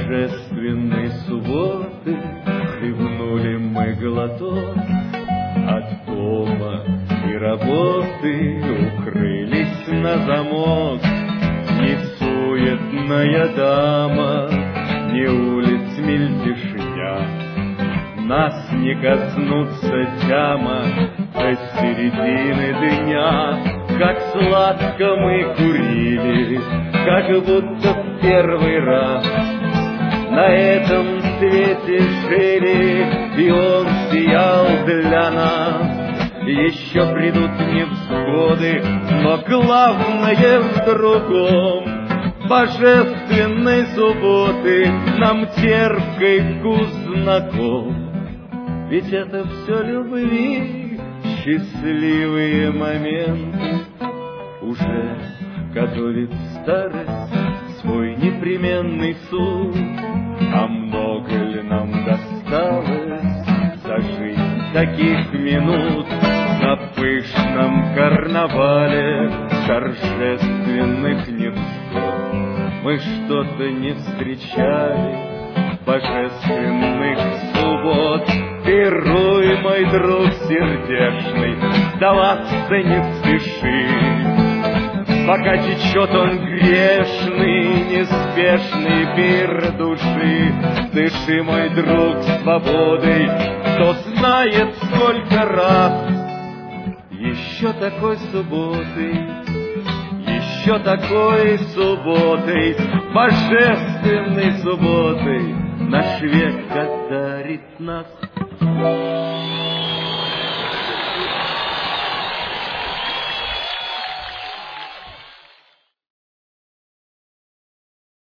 божественной субботы хлебнули мы глоток, от дома и работы укрылись на замок. Ни суетная дама, ни улиц мельтешня нас не коснутся тяма до середины дня. Как сладко мы курили, как будто в первый раз на этом свете жили, и он сиял для нас. Еще придут невзгоды, но главное в другом. Божественной субботы нам терпкий вкус знаком. Ведь это все любви, счастливые моменты. Уже готовит старость свой непременный суд. А много ли нам досталось за жизнь таких минут? На пышном карнавале торжественных невзгод мы что-то не встречали божественных суббот. Пируй, мой друг сердечный, сдаваться не спеши, пока течет он грешный, неспешный пир души. Дыши, мой друг, свободой, кто знает сколько раз. Еще такой субботой, божественной субботой наш век одарит нас.